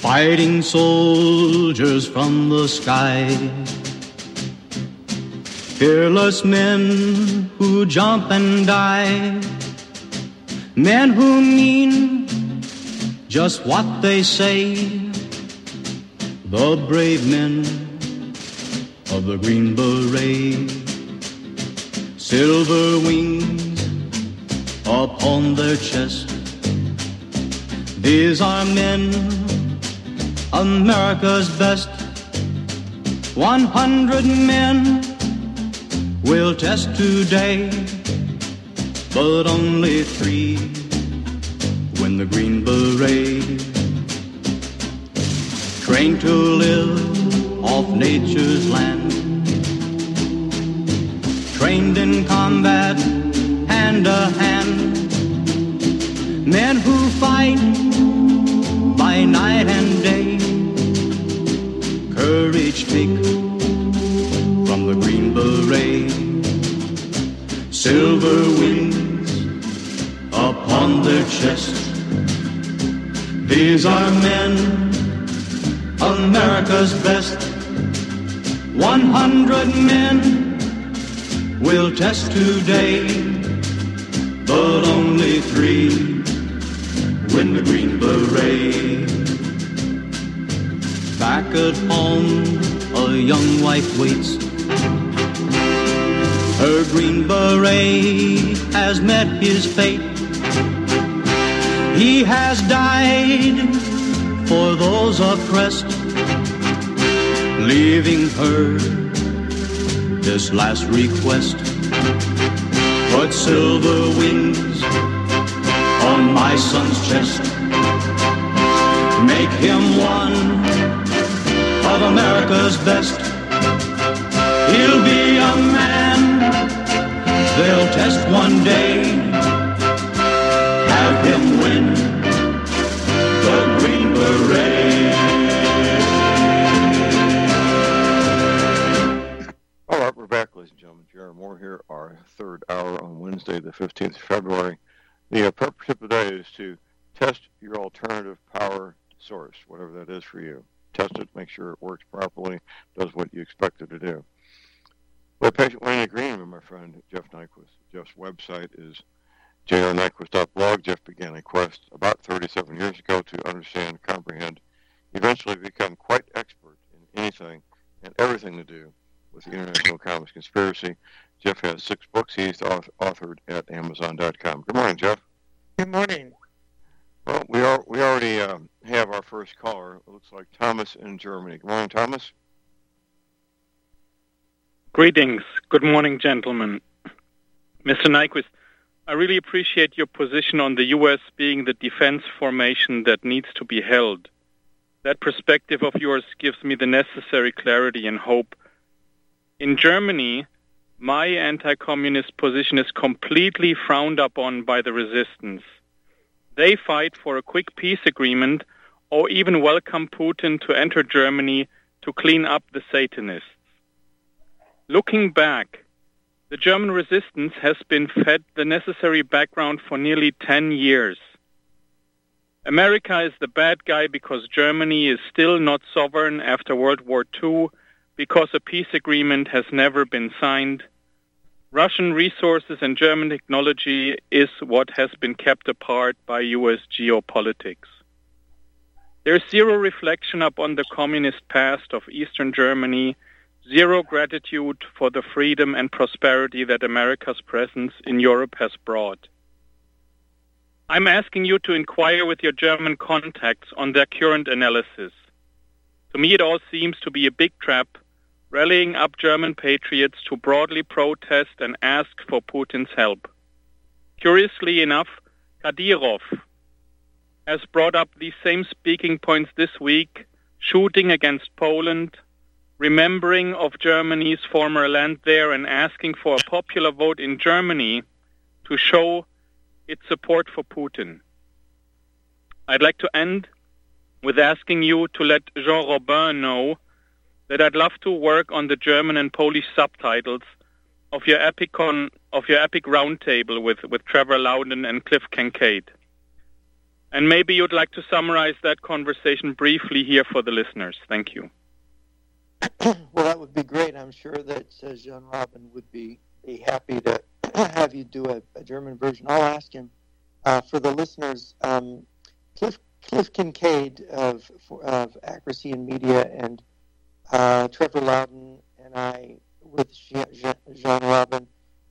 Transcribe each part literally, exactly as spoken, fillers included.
fighting soldiers from the sky, fearless men who jump and die, men who mean just what they say, the brave men of the Green Beret, silver wings upon their chest. These are men, America's best. One hundred men will test today, but only three win the Green Beret. Trained to live off nature's land, trained in combat hand to hand, men who fight by night and day, courage take from the Green Beret, silver wings upon their chest. These are men, America's best. One hundred men will test today, but only three win the Green Beret. Back at home, a young wife waits. Her Green Beret has met his fate. He has died for those oppressed, leaving her this last request. Put silver wings on my son's chest. Make him one of America's best. He'll be a man they'll test one day. Have him win the Green Beret. All right, we're back, ladies and gentlemen. Jaron Moore here, our third hour on Wednesday, the fifteenth of February. The uh, purpose of the day is to test your alternative power source, whatever that is for you. Test it, make sure it works properly, does what you expect it to do. We're patiently in agreement with my friend Jeff Nyquist. Jeff's website is j r nyquist dot blog. Jeff began a quest about thirty-seven years ago to understand, comprehend, eventually become quite expert in anything and everything to do with the International Comics Conspiracy. Jeff has six books he's authored at amazon dot com. Good morning, Jeff. Good morning. Well, we are we already um, have our first caller. It looks like Thomas in Germany. Good morning, Thomas. Greetings. Good morning, gentlemen. Mister Nyquist, I really appreciate your position on the U S being the defense formation that needs to be held. That perspective of yours gives me the necessary clarity and hope. In Germany, my anti-communist position is completely frowned upon by the resistance. They fight for a quick peace agreement or even welcome Putin to enter Germany to clean up the Satanists. Looking back, the German resistance has been fed the necessary background for nearly ten years. America is the bad guy because Germany is still not sovereign after World War Two, because a peace agreement has never been signed. Russian resources and German technology is what has been kept apart by U S geopolitics. There's zero reflection upon the communist past of Eastern Germany, zero gratitude for the freedom and prosperity that America's presence in Europe has brought. I'm asking you to inquire with your German contacts on their current analysis. To me, it all seems to be a big trap, rallying up German patriots to broadly protest and ask for Putin's help. Curiously enough, Kadyrov has brought up these same speaking points this week, shooting against Poland, remembering of Germany's former land there and asking for a popular vote in Germany to show its support for Putin. I'd like to end with asking you to let Jean Robin know that I'd love to work on the German and Polish subtitles of your Epicon, of your epic roundtable with, with Trevor Loudon and Cliff Kincaid. And maybe you'd like to summarize that conversation briefly here for the listeners. Thank you. Well, that would be great. I'm sure that uh, Jean Robin would be, be happy to have you do a, a German version. I'll ask him. Uh, for the listeners, um, Cliff, Cliff Kincaid of, of Accuracy in Media and uh, Trevor Loudon and I, with Jean, Jean Robin,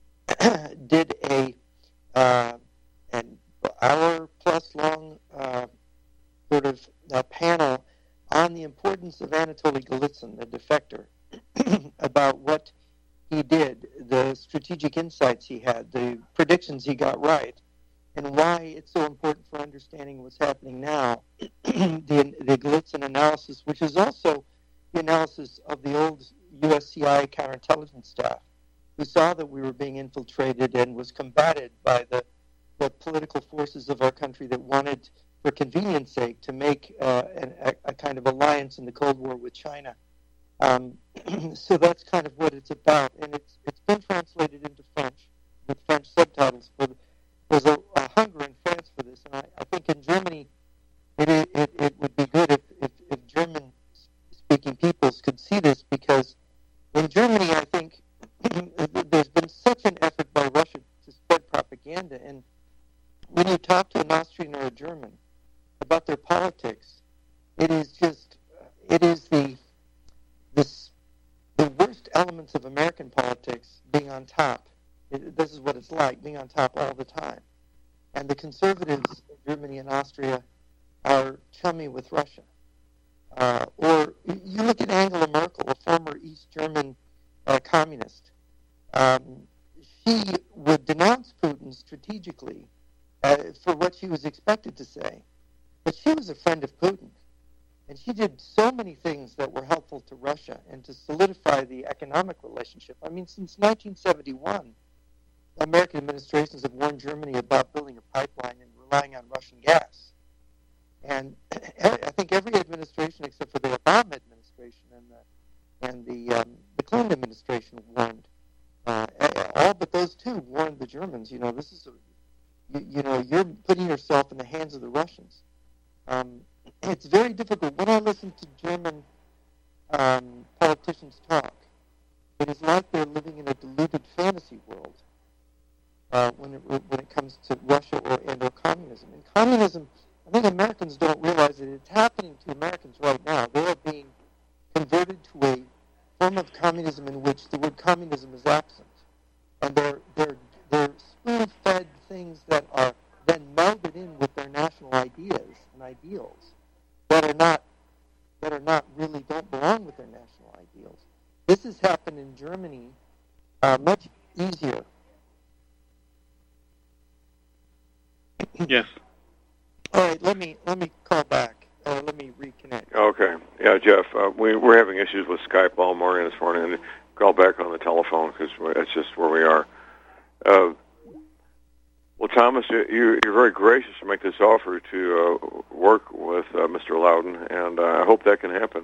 did a uh, an hour-plus long uh, sort of uh, panel on the importance of Anatoly Golitsyn, the defector, about what he did, the strategic insights he had, the predictions he got right, and why it's so important for understanding what's happening now. the, the Golitsyn analysis, which is also the analysis of the old U S C I A counterintelligence staff, who saw that we were being infiltrated and was combated by the, the political forces of our country that wanted, for convenience sake, to make uh, an, a, a kind of alliance in the Cold War with China. Um, so that's kind of what it's about, and it's it's been translated into French with French subtitles. For the, there's a, a hunger in France for this, and I, I think in Germany it, it it would be good if, if, if German-speaking peoples could see this, because in Germany I think there's been such an effort by Russia to spread propaganda, and when you talk to an Austrian or a German about their politics, it is just it is the This, the worst elements of American politics being on top. It, this is what it's like, being on top all the time. And the conservatives in Germany and Austria are chummy with Russia. Uh, or you look at Angela Merkel, a former East German uh, communist. Um, she would denounce Putin strategically uh, for what she was expected to say. But she was a friend of Putin. And she did so many things that were helpful to Russia and to solidify the economic relationship. I mean, since nineteen seventy-one, American administrations have warned Germany about building a pipeline and relying on Russian gas. And I think every administration except for the Obama administration and the, and the, um, the Clinton administration warned. Uh, all but those two warned the Germans, you know, this is, a, you, you know, you're putting yourself in the hands of the Russians. Um, It's very difficult. When I listen to German um, politicians talk, it is like they're living in a deluded fantasy world uh, when it when it comes to Russia or and or communism. And communism, I think Americans don't realize that it's happening to Americans right now. They are being converted to a form of communism in which the word communism is absent, and they're they're they're spoon-fed things that are then melded in with their national ideas and ideals that are not that are not really don't belong with their national ideals. This has happened in Germany uh, much easier. Yes. All right. Let me let me call back. Uh, let me reconnect. Okay. Yeah, Jeff. Uh, we we're having issues with Skype all morning this morning, and call back on the telephone because that's just where we are. Uh, Well, Thomas, you, you're very gracious to make this offer to uh, work with uh, Mister Loudon, and uh, I hope that can happen.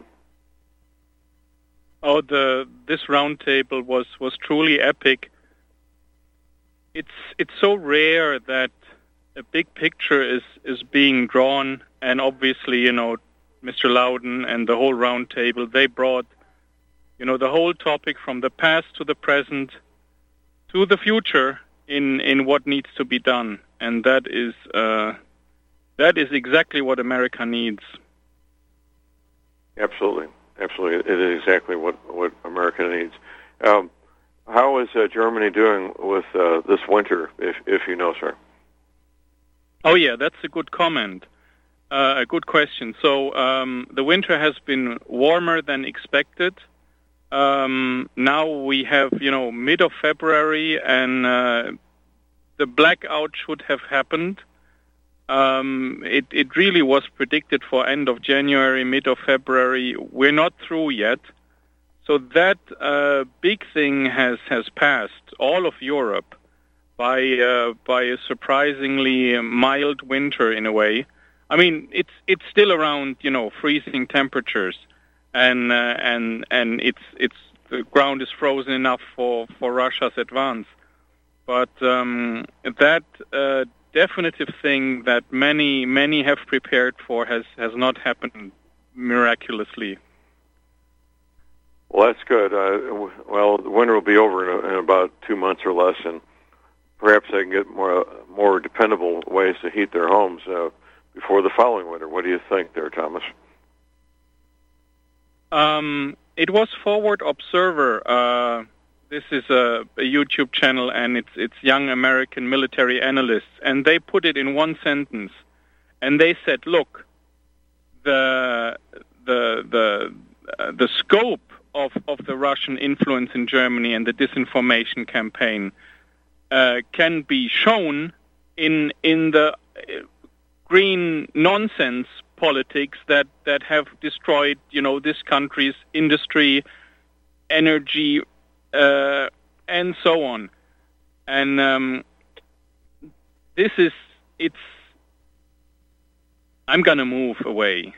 Oh, the this roundtable was, was truly epic. It's it's so rare that a big picture is, is being drawn, and obviously, you know, Mister Loudon and the whole roundtable, they brought, you know, the whole topic from the past to the present to the future in in what needs to be done, and that is uh, that is exactly what America needs. Absolutely, absolutely, it is exactly what what America needs. Um, how is uh, Germany doing with uh, this winter, if if you know, sir? Oh yeah, that's a good comment, uh, a good question. So um, the winter has been warmer than expected. Um, now we have, you know, mid of February, and uh, the blackout should have happened. Um, it, it really was predicted for end of January, mid of February. We're not through yet. So that uh, big thing has, has passed all of Europe by uh, by a surprisingly mild winter in a way. I mean, it's it's still around, you know, freezing temperatures. And uh, and and it's it's the ground is frozen enough for, for Russia's advance, but um, that uh, definitive thing that many, many have prepared for has, has not happened miraculously. Well, that's good. Uh, well, the winter will be over in, a, in about two months or less, and perhaps they can get more more dependable ways to heat their homes uh, before the following winter. What do you think there, Thomas? Um, it was Forward Observer. Uh, this is a, a YouTube channel, and it's it's young American military analysts, and they put it in one sentence, and they said, "Look, the the the uh, the scope of of the Russian influence in Germany and the disinformation campaign uh, can be shown in in the uh, green nonsense politics that, that have destroyed, you know, this country's industry, energy, uh, and so on. And um, this is, it's, I'm going to move away.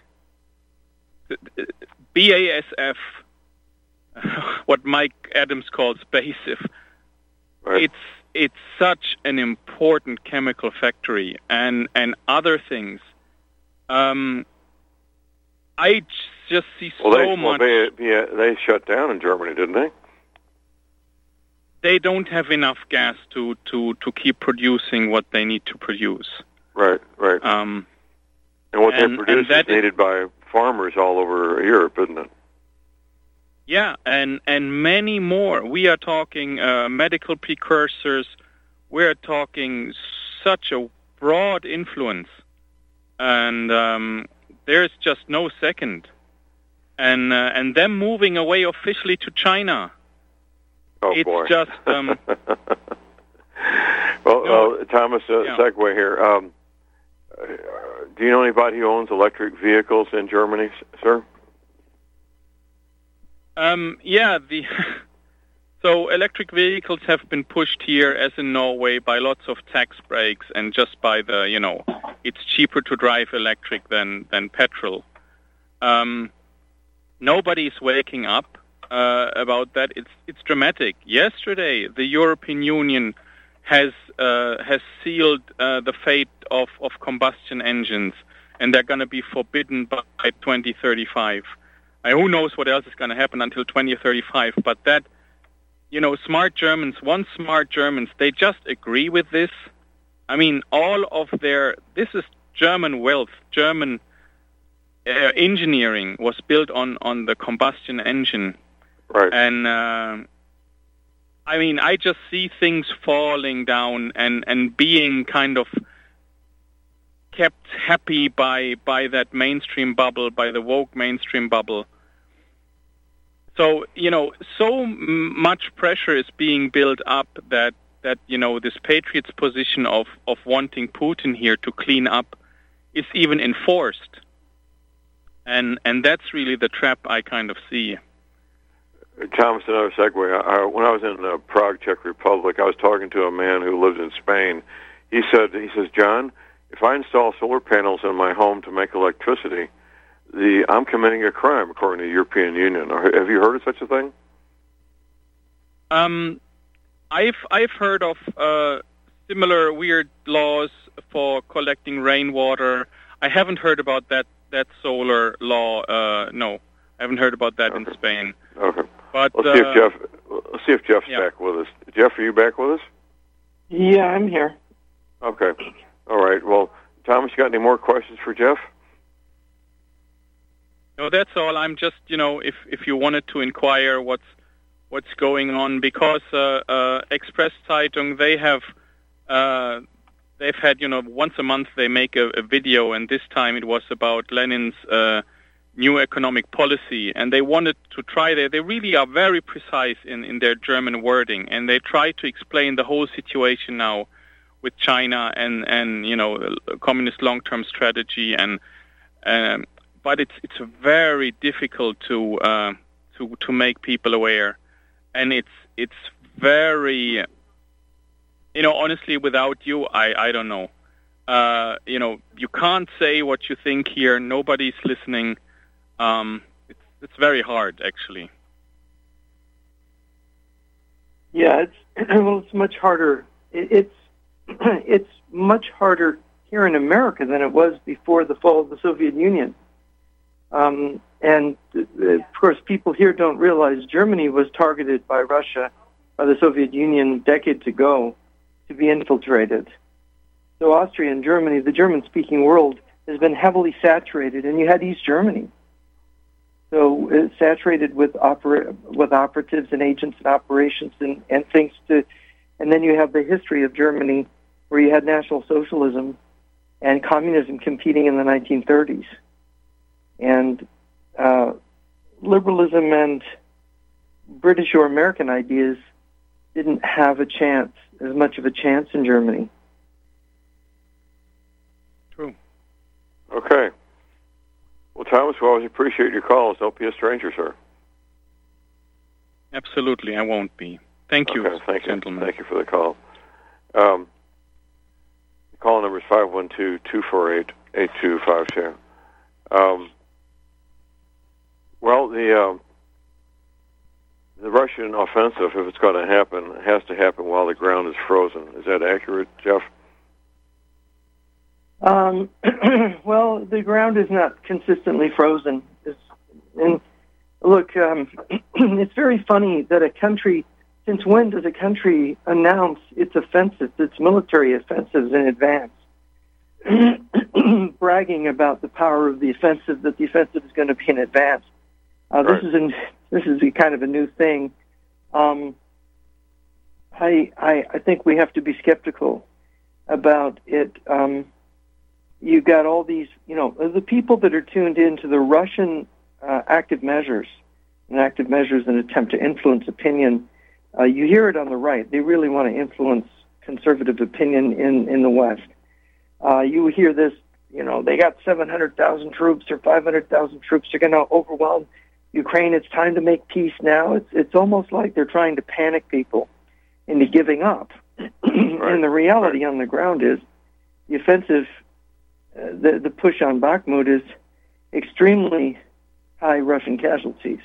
B A S F, what Mike Adams calls BASF, right. it's it's such an important chemical factory, and, and other things. Um, I just see well, so they, much. Well, they, yeah, they shut down in Germany, didn't they? They don't have enough gas to, to, to keep producing what they need to produce. Right, right. Um, and what and, they produce is needed is, by farmers all over Europe, isn't it? Yeah, and, and many more. We are talking uh, medical precursors. We're talking such a broad influence. And um, there's just no second. And uh, and them moving away officially to China. Oh, it's boy. just... Um, well, no, uh, Thomas, uh, yeah. segue here. Um, uh, do you know anybody who owns electric vehicles in Germany, sir? Um, yeah, the... So electric vehicles have been pushed here, as in Norway, by lots of tax breaks and just by the, you know, it's cheaper to drive electric than, than petrol. Um, nobody's waking up uh, about that. It's it's dramatic. Yesterday, the European Union has uh, has sealed uh, the fate of, of combustion engines, and they're going to be forbidden by twenty thirty-five. Uh, who knows what else is going to happen until twenty thirty-five, but that... You know, smart Germans, once smart Germans, they just agree with this. I mean, all of their, this is German wealth, German uh, engineering was built on, on the combustion engine. Right. And, uh, I mean, I just see things falling down and, and being kind of kept happy by, by that mainstream bubble, by the woke mainstream bubble. So, you know, so m- much pressure is being built up that, that, you know, this Patriots position of, of wanting Putin here to clean up is even enforced. And and that's really the trap I kind of see. Thomas, another segue. I, when I was in uh, Prague, Czech Republic, I was talking to a man who lives in Spain. He said, he says, John, if I install solar panels in my home to make electricity, The, I'm committing a crime, according to the European Union. Have you heard of such a thing? Um, I've I've heard of uh, similar weird laws for collecting rainwater. I haven't heard about that, that solar law. Uh, no, I haven't heard about that okay. in Spain. Okay. But let's uh, see if Jeff. Let's see if Jeff's yeah. back with us. Jeff, are you back with us? Yeah, I'm here. Okay. All right. Well, Thomas, you got any more questions for Jeff? No, that's all. I'm just, you know, if if you wanted to inquire what's what's going on, because uh, uh, Express Zeitung, they have uh, they've had, you know, once a month they make a, a video, and this time it was about Lenin's uh, new economic policy, and they wanted to try they they really are very precise in, in their German wording, and they try to explain the whole situation now with China and and you know, communist long-term strategy, and um, but it's it's very difficult to uh, to to make people aware, and it's it's very, you know, honestly, without you, I I don't know, uh, you know, you can't say what you think here. Nobody's listening. Um, it's it's very hard, actually. Yeah, it's well, it's much harder. It, it's it's much harder here in America than it was before the fall of the Soviet Union. Um, and, uh, of course, people here don't realize Germany was targeted by Russia, by the Soviet Union decades ago, to be infiltrated. So Austria and Germany, the German-speaking world, has been heavily saturated, and you had East Germany. So it's saturated with opera, with operatives and agents and operations and, and things to, and then you have the history of Germany where you had National Socialism and communism competing in the nineteen thirties. And uh, liberalism and British or American ideas didn't have a chance, as much of a chance in Germany. True. Okay. Well, Thomas, we always appreciate your calls. Don't be a stranger, sir. Absolutely, I won't be. Thank you, okay, thank gentlemen. You. Thank you for the call. Um, the call number is five one two, two four eight, eight two five two. Um, well, the um, the Russian offensive, if it's going to happen, has to happen while the ground is frozen. Is that accurate, Jeff? Um, well, the ground is not consistently frozen. It's, and look, um, it's very funny that a country, since when does a country announce its offensives, its military offensives in advance? Bragging about the power of the offensive, that the offensive is going to be in advance. Uh, right. This is an, this is a kind of a new thing. Um, I, I I think we have to be skeptical about it. Um, you've got all these, you know, the people that are tuned into the Russian uh, active measures, and active measures an attempt to influence opinion. Uh, you hear it on the right. They really want to influence conservative opinion in, in the West. Uh, you hear this, you know, they got seven hundred thousand troops or five hundred thousand troops. They're going to overwhelm Ukraine. It's time to make peace now. It's it's almost like they're trying to panic people into giving up. Right. And the reality right. on the ground is the offensive, uh, the, the push on Bakhmut is extremely high Russian casualties.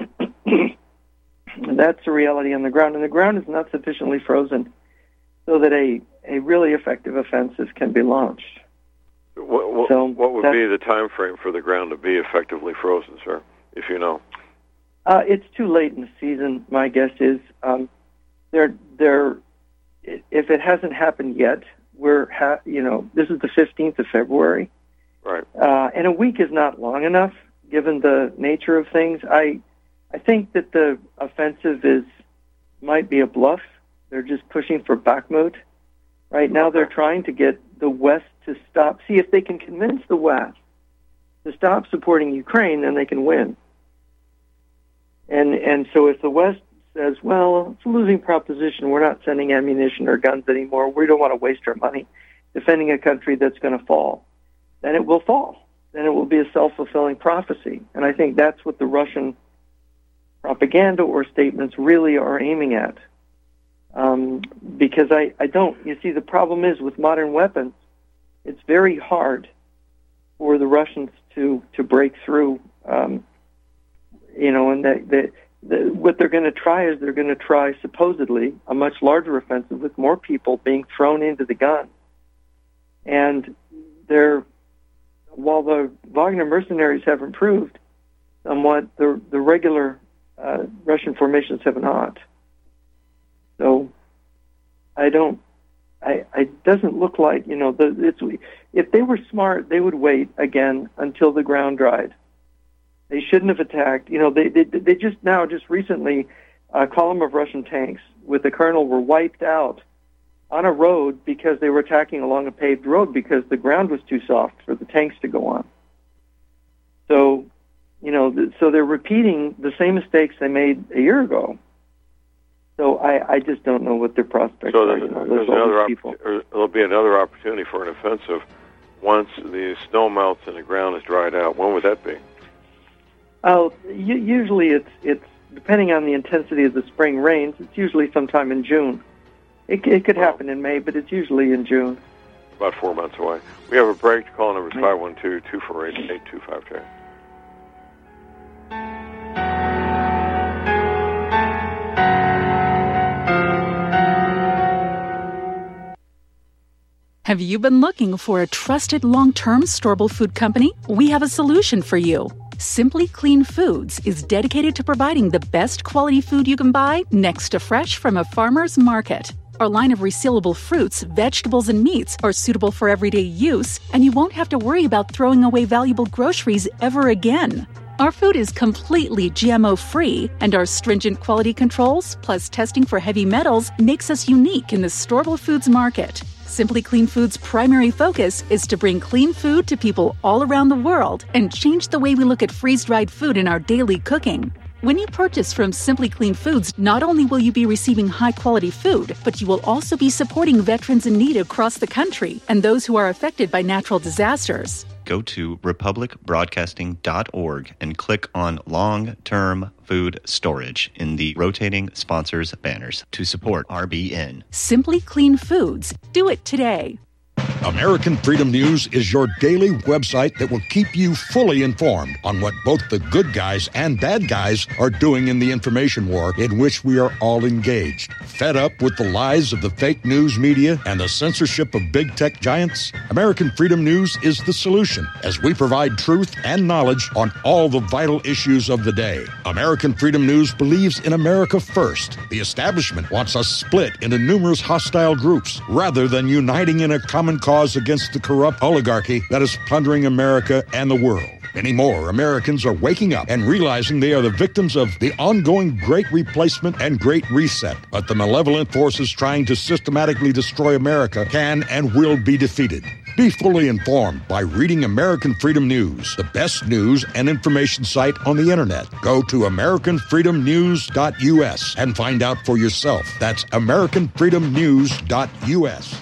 And that's the reality on the ground. And the ground is not sufficiently frozen so that a, a really effective offensive can be launched. What, what, so what would be the time frame for the ground to be effectively frozen, sir, if you know? Uh, it's too late in the season, my guess is. Um, they're, they're, if it hasn't happened yet, we're, ha- you know, this is the fifteenth of February. Right. Uh, and a week is not long enough, given the nature of things. I I think that the offensive is might be a bluff. They're just pushing for Bakhmut. Right now they're trying to get the West to stop. See, if they can convince the West to stop supporting Ukraine, then they can win. And and so if the West says, well, it's a losing proposition, we're not sending ammunition or guns anymore, we don't want to waste our money defending a country that's going to fall, then it will fall. Then it will be a self-fulfilling prophecy. And I think that's what the Russian propaganda or statements really are aiming at. Um, because I, I don't, you see, the problem is with modern weapons, it's very hard for the Russians to, to break through, um, you know, and that, that, that what they're going to try is they're going to try, supposedly, a much larger offensive with more people being thrown into the gun. And they're, while the Wagner mercenaries have improved somewhat, the, the regular uh, Russian formations have not. So I don't, I, it doesn't look like, you know, the, it's, if they were smart, they would wait again until the ground dried. They shouldn't have attacked. You know, they they, they just now, just recently, a column of Russian tanks with the colonel were wiped out on a road because they were attacking along a paved road because the ground was too soft for the tanks to go on. So, you know, th- so they're repeating the same mistakes they made a year ago. So I, I just don't know what their prospects so are. there's, You know, there's another opp- or there'll be another opportunity for an offensive once the snow melts and the ground is dried out. When would that be? Oh, usually it's it's depending on the intensity of the spring rains. It's usually sometime in June. It, it could well, happen in May, but it's usually in June. About four months away. We have a break. Call number is five one two, two four eight, eight two five two. Have you been looking for a trusted long-term storable food company? We have a solution for you. Simply Clean Foods is dedicated to providing the best quality food you can buy next to fresh from a farmer's market. Our line of resealable fruits, vegetables, and meats are suitable for everyday use, and you won't have to worry about throwing away valuable groceries ever again. Our food is completely G M O-free, and our stringent quality controls, plus testing for heavy metals, makes us unique in the storable foods market. Simply Clean Foods' primary focus is to bring clean food to people all around the world and change the way we look at freeze-dried food in our daily cooking. When you purchase from Simply Clean Foods, not only will you be receiving high-quality food, but you will also be supporting veterans in need across the country and those who are affected by natural disasters. Go to republic broadcasting dot org and click on Long-Term Food Storage in the rotating sponsors banners to support R B N. Simply Clean Foods. Do it today. American Freedom News is your daily website that will keep you fully informed on what both the good guys and bad guys are doing in the information war in which we are all engaged. Fed up with the lies of the fake news media and the censorship of big tech giants? American Freedom News is the solution, as we provide truth and knowledge on all the vital issues of the day. American Freedom News believes in America first. The establishment wants us split into numerous hostile groups rather than uniting in a common cause against the corrupt oligarchy that is plundering America and the world. Many more Americans are waking up and realizing they are the victims of the ongoing Great Replacement and Great Reset. But the malevolent forces trying to systematically destroy America can and will be defeated. Be fully informed by reading American Freedom News, the best news and information site on the internet. Go to american freedom news dot u s and find out for yourself. That's american freedom news dot u s.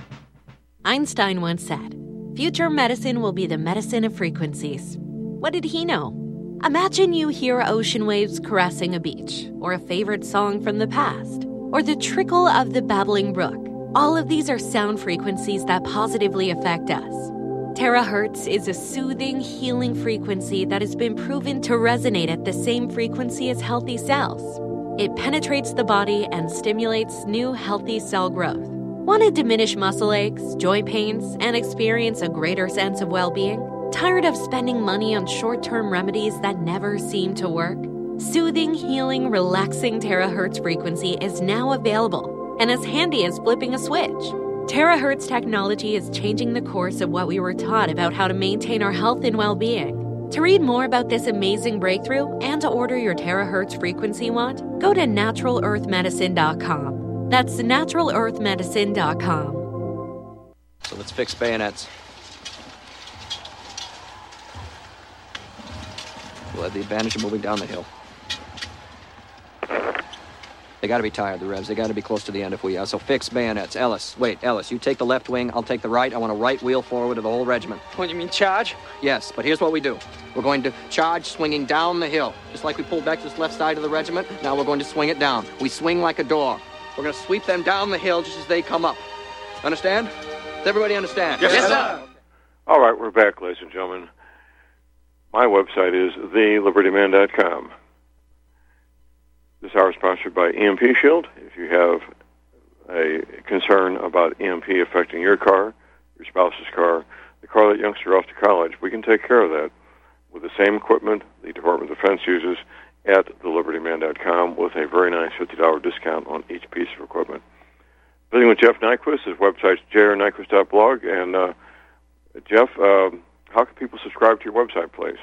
Einstein once said, "Future medicine will be the medicine of frequencies." What did he know? Imagine you hear ocean waves caressing a beach, or a favorite song from the past, or the trickle of the babbling brook. All of these are sound frequencies that positively affect us. Terahertz is a soothing, healing frequency that has been proven to resonate at the same frequency as healthy cells. It penetrates the body and stimulates new, healthy cell growth. Want to diminish muscle aches, joint pains, and experience a greater sense of well-being? Tired of spending money on short-term remedies that never seem to work? Soothing, healing, relaxing terahertz frequency is now available and as handy as flipping a switch. Terahertz technology is changing the course of what we were taught about how to maintain our health and well-being. To read more about this amazing breakthrough and to order your terahertz frequency wand, go to natural earth medicine dot com. That's natural earth medicine dot com. So let's fix bayonets. We'll have the advantage of moving down the hill. They got to be tired, the Revs. They got to be close to the end if we are. So fix bayonets. Ellis, wait, Ellis, you take the left wing, I'll take the right. I want a right wheel forward of the whole regiment. What, you mean charge? Yes, but here's what we do. We're going to charge swinging down the hill. Just like we pulled back this left side of the regiment, now we're going to swing it down. We swing like a door. We're going to sweep them down the hill just as they come up. Understand? Does everybody understand? Yes, yes sir. All right, we're back, ladies and gentlemen. My website is the liberty man dot com. This hour is sponsored by E M P Shield. If you have a concern about E M P affecting your car, your spouse's car, the car that youngster off to college, we can take care of that with the same equipment the Department of Defense uses at the liberty man dot com with a very nice fifty dollars discount on each piece of equipment. Visiting with Jeff Nyquist, his website's j r nyquist dot blog. And uh, Jeff, uh, how can people subscribe to your website, please?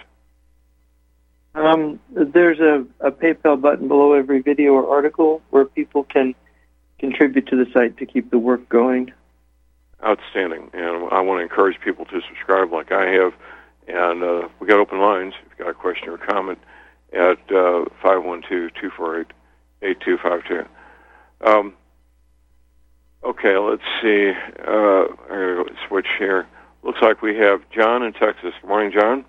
Um, there's a, a PayPal button below every video or article where people can contribute to the site to keep the work going. Outstanding. And I want to encourage people to subscribe like I have. And uh, we got open lines if you've got a question or comment at uh, five one two, two four eight, eight two five two. Um, okay, let's see. Uh, I'm going to switch here. Looks like we have John in Texas. Good morning, John.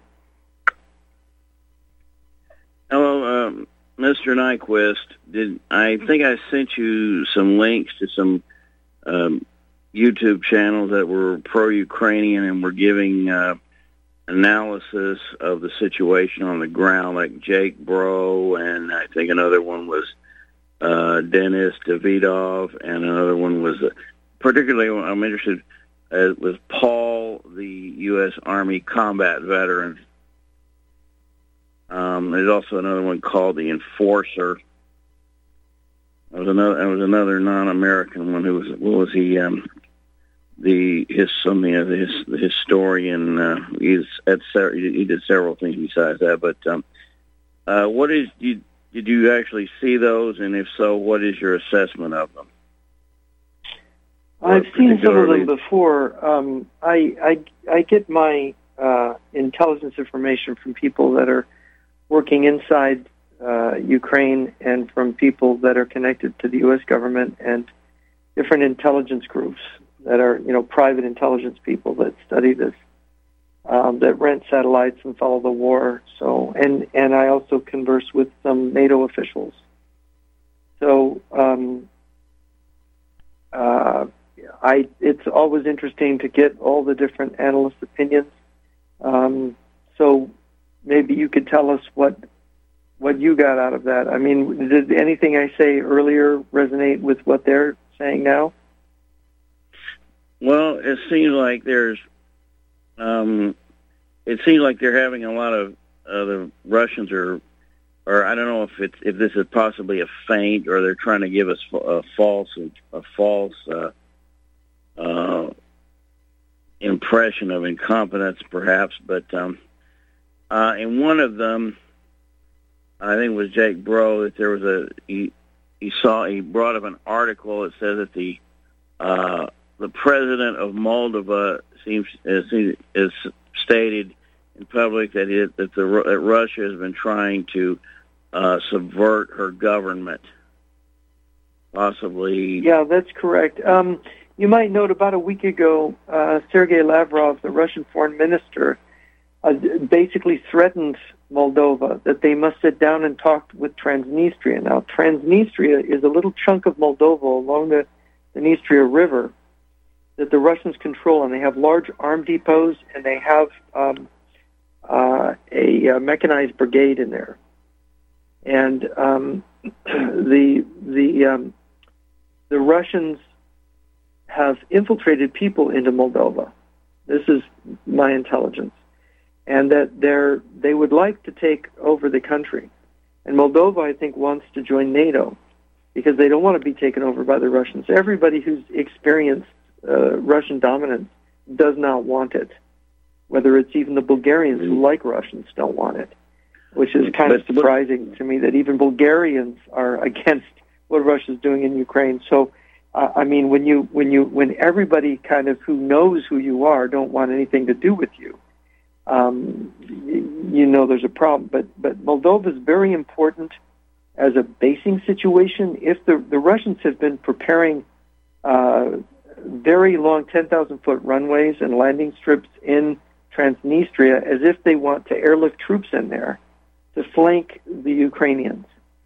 Hello, um, Mister Nyquist. Did I think I sent you some links to some um, YouTube channels that were pro-Ukrainian and were giving uh, analysis of the situation on the ground, like Jake Bro, and I think another one was uh, Dennis Davidov, and another one was, uh, particularly I'm interested, uh, was Paul, the U S Army combat veteran. Um, there's also another one called the Enforcer. There was another, there was another non-American one who was, what was he? Um, the his something uh, his the historian. Uh, he's at he did several things besides that. But um, uh, what is did did you actually see those? And if so, what is your assessment of them? I've seen some of them before. Um, I, I I get my uh, intelligence information from people that are working inside uh, Ukraine and from people that are connected to the U S government and different intelligence groups that are, you know, private intelligence people that study this, um, that rent satellites and follow the war. So, and and I also converse with some NATO officials. So, um, uh, I it's always interesting to get all the different analyst opinions. Um, so. Maybe you could tell us what what you got out of that. I mean, did anything I say earlier resonate with what they're saying now? Well, it seems like there's, um, it seems like they're having a lot of uh, the Russians are, or I don't know if it's if this is possibly a feint or they're trying to give us a false a false uh, uh, impression of incompetence, perhaps, but. Um, Uh, in one of them, I think it was Jake Bro, that there was a he, he saw he brought up an article that says that the uh, the president of Moldova seems is, is stated in public that it, that the that Russia has been trying to uh, subvert her government, possibly. Yeah, that's correct. Um, you might note about a week ago, uh, Sergei Lavrov, the Russian foreign minister, Uh, basically threatened Moldova that they must sit down and talk with Transnistria. Now, Transnistria is a little chunk of Moldova along the, the Dnistria River that the Russians control, and they have large arm depots, and they have um, uh, a, a mechanized brigade in there. And um, the the um, the Russians have infiltrated people into Moldova. This is my intelligence. And that they're, they would like to take over the country. And Moldova, I think, wants to join NATO because they don't want to be taken over by the Russians. Everybody who's experienced uh, Russian dominance does not want it, whether it's even the Bulgarians who like Russians don't want it, which is kind of surprising to me that even Bulgarians are against what Russia's doing in Ukraine. So, uh, I mean, when you when you when everybody kind of who knows who you are don't want anything to do with you, Um, you know there's a problem. But but Moldova is very important as a basing situation. If the, the Russians have been preparing uh, very long ten thousand foot runways and landing strips in Transnistria as if they want to airlift troops in there to flank the Ukrainians.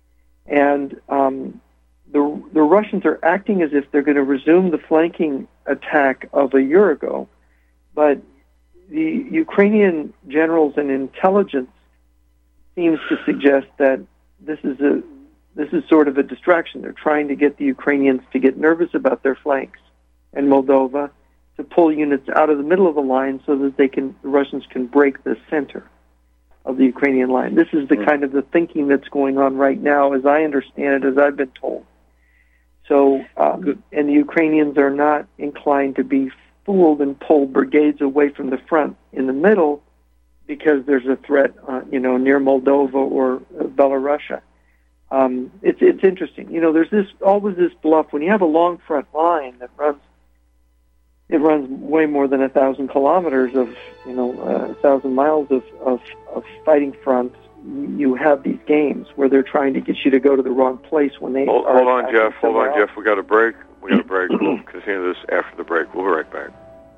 And um, the, the Russians are acting as if they're going to resume the flanking attack of a year ago. But the Ukrainian generals and intelligence seems to suggest that this is a this is sort of a distraction. They're trying to get the Ukrainians to get nervous about their flanks and Moldova, to pull units out of the middle of the line so that they can the Russians can break the center of the Ukrainian line. This is the kind of the thinking that's going on right now, as I understand it, as I've been told. So, um, and the Ukrainians are not inclined to be fooled and pull brigades away from the front in the middle because there's a threat, uh, you know, near Moldova or uh, Belarusia. Um, it's it's interesting. You know, there's this always this bluff when you have a long front line that runs. It runs way more than a thousand kilometers of, you know, uh, a thousand miles of, of of fighting fronts. You have these games where they're trying to get you to go to the wrong place when they. Hold, are hold on, Jeff. Hold on, else. Jeff. We got a break. We got a break. We'll continue this after the break. We'll be right back.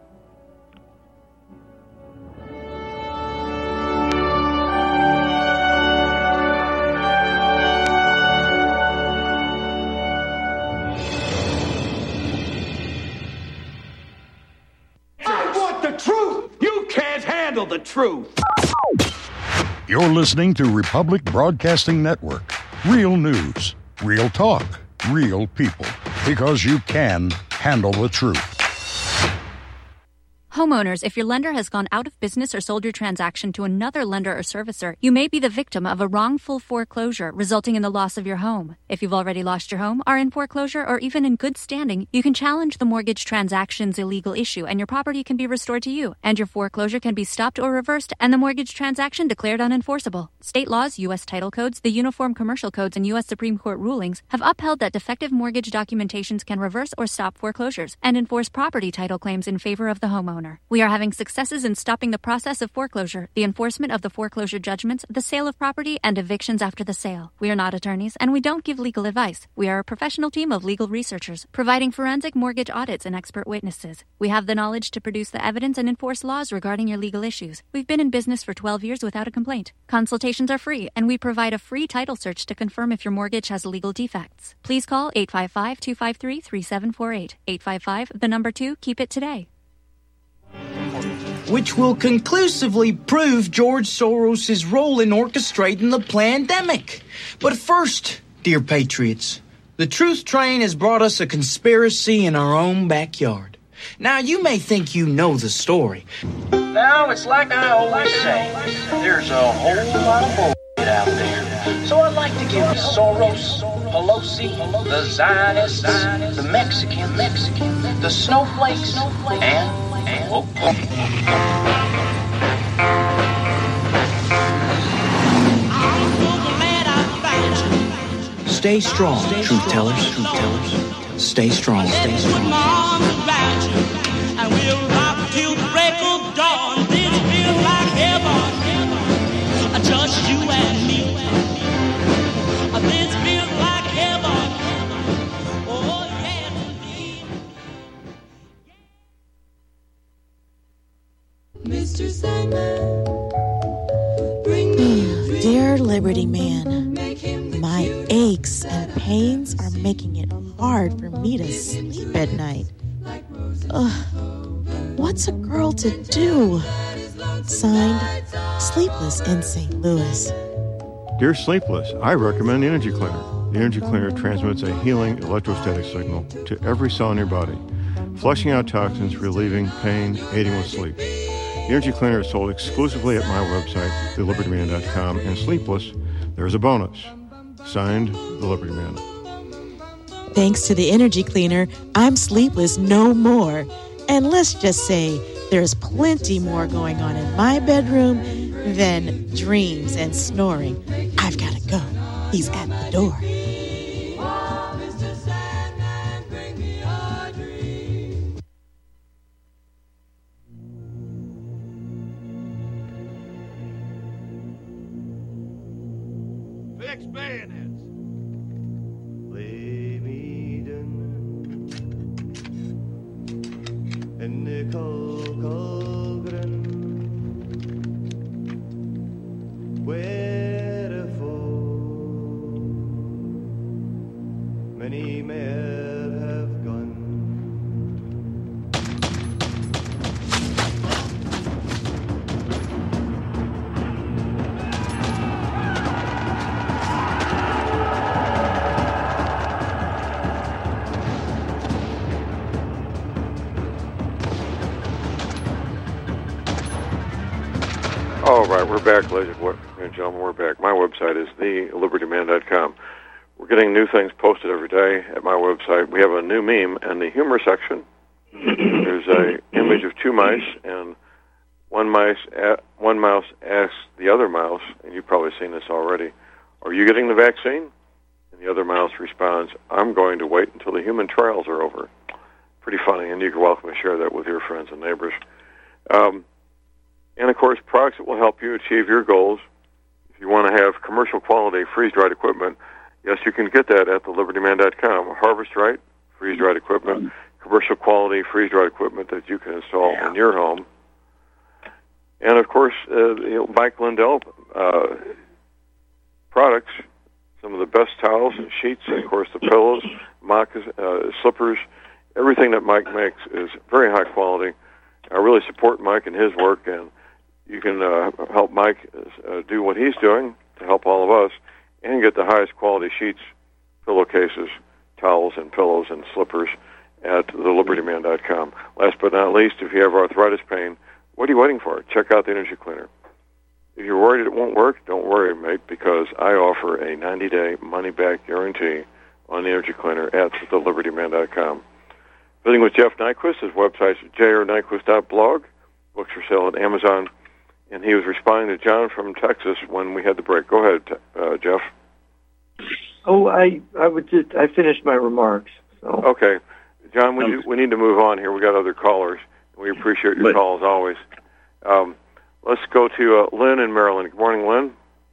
I want the truth. You can't handle the truth. You're listening to Republic Broadcasting Network. Real news, real talk, real people. Because you can handle the truth. Homeowners, if your lender has gone out of business or sold your transaction to another lender or servicer, you may be the victim of a wrongful foreclosure resulting in the loss of your home. If you've already lost your home, are in foreclosure, or even in good standing, you can challenge the mortgage transaction's illegal issue and your property can be restored to you, and your foreclosure can be stopped or reversed and the mortgage transaction declared unenforceable. State laws, U S title codes, the Uniform Commercial Codes, and U S Supreme Court rulings have upheld that defective mortgage documentations can reverse or stop foreclosures and enforce property title claims in favor of the homeowner. We are having successes in stopping the process of foreclosure, the enforcement of the foreclosure judgments, the sale of property, and evictions after the sale. We are not attorneys, and we don't give legal advice. We are a professional team of legal researchers, providing forensic mortgage audits and expert witnesses. We have the knowledge to produce the evidence and enforce laws regarding your legal issues. We've been in business for twelve years without a complaint. Consultations are free, and we provide a free title search to confirm if your mortgage has legal defects. Please call eight five five, two five three, three seven four eight. eight five five, the number two, keep it today. Which will conclusively prove George Soros' role in orchestrating the pandemic. But first, dear patriots, the truth train has brought us a conspiracy in our own backyard. Now, you may think you know the story. Now, it's like I always say, there's a whole lot of bullshit out there. So I'd like to give you Soros, Pelosi, the Zionists, the Mexican, Mexican, the snowflakes, and... And oh, Stay strong, truth tellers, truth tellers. Stay strong, stay strong. And we'll rock till the break of dawn. This feels like heaven. Just you and me. This feels like heaven. Oh, yeah. Mister Sandman, bring me Dear Liberty Man, my aches and pains are making it hard for me to sleep at night. Ugh, what's a girl to do? Signed, Sleepless in Saint Louis. Dear Sleepless, I recommend the Energy Cleaner. The Energy Cleaner transmits a healing electrostatic signal to every cell in your body, flushing out toxins, relieving pain, aiding with sleep. The Energy Cleaner is sold exclusively at my website, the liberty man dot com, and Sleepless, there's a bonus. Signed, The Liberty Man. Thanks to the Energy Cleaner, I'm sleepless no more. And let's just say there's plenty more going on in my bedroom than dreams and snoring. I've got to go. He's at the door. Fix bayonets. Lay me down in the cold, cold ground, wherefore many men have gone. All right, we're back, ladies and gentlemen. We're back. My website is the liberty man dot com. We're getting new things posted every day at my website. We have a new meme in the humor section. There's a image of two mice, and one mice, one mouse asks the other mouse, and you've probably seen this already, "Are you getting the vaccine?" And the other mouse responds, "I'm going to wait until the human trials are over." Pretty funny, and you're welcome to share that with your friends and neighbors. Um, And, of course, products that will help you achieve your goals. If you want to have commercial quality freeze-dried equipment, yes, you can get that at the liberty man dot com. Harvest Right, freeze-dried equipment, commercial quality freeze-dried equipment that you can install yeah. in your home. And, of course, uh, you know, Mike Lindell uh, products, some of the best towels and sheets, and, of course, the pillows, moccas, uh, slippers. Everything that Mike makes is very high quality. I really support Mike and his work, and you can uh, help Mike uh, do what he's doing to help all of us and get the highest quality sheets, pillowcases, towels, and pillows and slippers at the liberty man dot com. Last but not least, if you have arthritis pain, what are you waiting for? Check out the Energy Cleaner. If you're worried it won't work, don't worry, mate, because I offer a ninety-day money-back guarantee on the Energy Cleaner at the liberty man dot com. Visiting with Jeff Nyquist, his website is j r nyquist dot blog. Books for sale at Amazon. And he was responding to John from Texas when we had the break. Go ahead, uh, Jeff. Oh, I I would just I finished my remarks. So. Okay, John, we we need to move on here. We got other callers. We appreciate your But, call as always. Um, let's go to uh, Lynn in Maryland. Good morning, Lynn.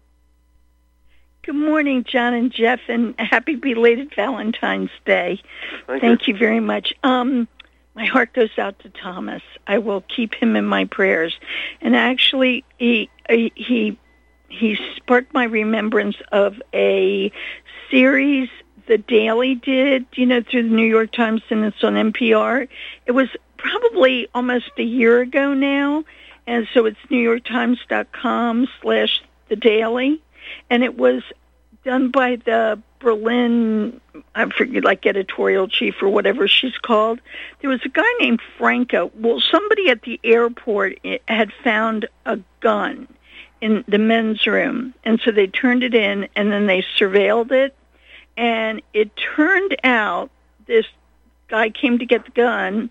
Good morning, John and Jeff, and happy belated Valentine's Day. Thank, Thank you. you very much. Um, my heart goes out to Thomas. I will keep him in my prayers. And actually, he he he sparked my remembrance of a series The Daily did, you know, through the New York Times, and it's on N P R. It was probably almost a year ago now, and so it's new york times dot com slash The Daily, and it was done by the Berlin, I forget, like editorial chief or whatever she's called. There was a guy named Franco. Well, somebody at the airport had found a gun in the men's room, and so they turned it in, and then they surveilled it, and it turned out this guy came to get the gun,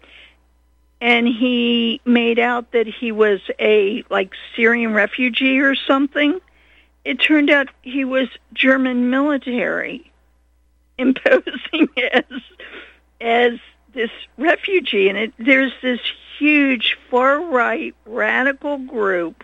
and he made out that he was a, like, Syrian refugee or something. It turned out he was German military imposing as as this refugee. And it, there's this huge far-right radical group